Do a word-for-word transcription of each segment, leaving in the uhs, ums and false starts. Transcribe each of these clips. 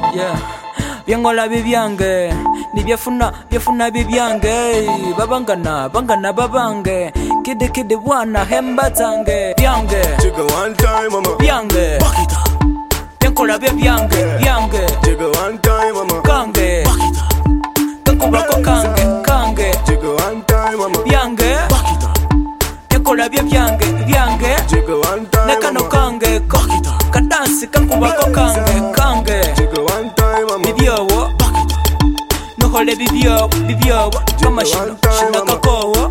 Yeah, byangola bibyange nibyefuna byefuna bibyange babangana bangana babange kid kid bwana hemba zange byange Jigga one time mama byange bakita byangola bibyange byange Jigga one time mama kange bakita takuba ko kange kange Jigga one time mama byange bakita byangola bibyange byange Jigga one time nekano mama kange bakita kadansi kakuba ko kange kange Jigga one time mama bibyowo nuhole bibyowo bibyowo kama shino shina kakowo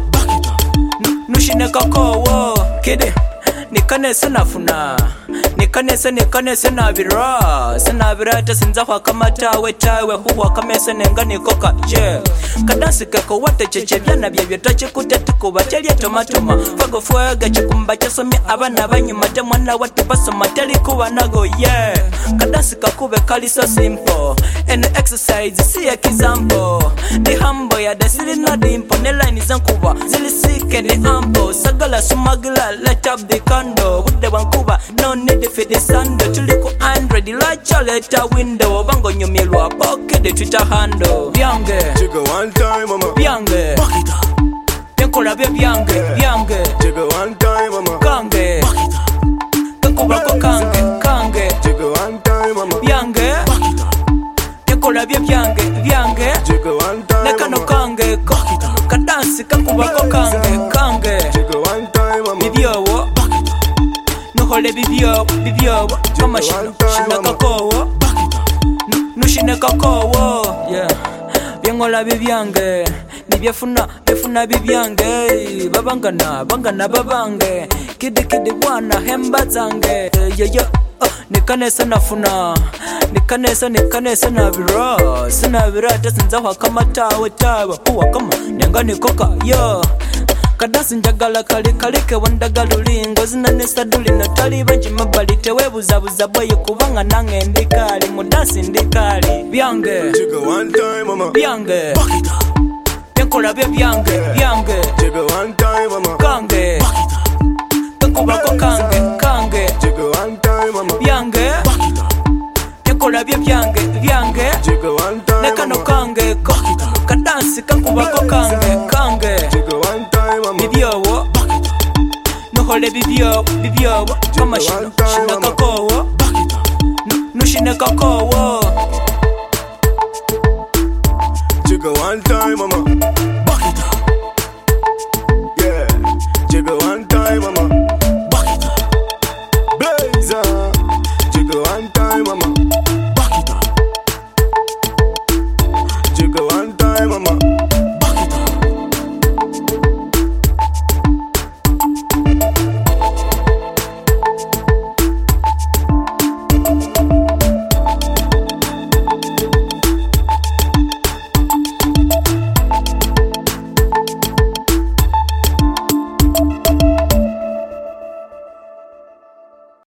nushine kakowo kede nikane sanafuna nikane se nikane se nabira sanabira ta sinza kwa kama tawe tawe huwa kamese nenga nikoka je kadansi kako wate cheche byana bye byatache kutatuko bachelya tomatoma fago fwaga chikumba chasomi abana banyuma te mwana watu basoma tali kuba nago yeah kadansi kakube kali so simple and exercise see example the humble ya dasili na dimpo ne line zankuba zili sike ni ample sagala sumagala light up the candle with the wankuba no need for the sando tuliko hundred light leta window bango nyumirwa pocket twitter handle byange Jigga one time mama byange bakita byankola bye byange byange Jigga one time mama kange bakita kakuba ko kange kange Jigga one time mama byange bakita byankola bye byange byange Jigga one time nekano mama kange ko kadansi kakuba ko kange kange Jigga one time mama bibyowo bakita nuhole bibyowo bibyowo kama shino shina kakowo bakita nushine kakowo yeah byangola bibyange nibyefuna byefuna bibyange babangana bangana babange kidi kidi bwana hemba zange yeah yeah uh, nikanesa nafuna nikanesa nikanesa nabira sinabira tasinza kwa kama tawe tawe huwa kama nenga nikoka yo kadasi njagala kali kalike wandagalulingwa zinanesa duli natali banji mabali tewebuzabuza boye kubanga nange ndikali mudasi ndikali byange Jigga one time mama byange bakita byankola bye byange byange Jigga one time mama kange bakita kakuba ko kange kange Jigga one time mama byange bakita byankola bye byange byange Jigga one time nekano mama kange ko kadansi kakuba ko kange kange Jigga one time mama bibyowo bakita nuhole bibyowo bibyowo kama shino shina kakowo bakita nushine kakowo Jigga one time mama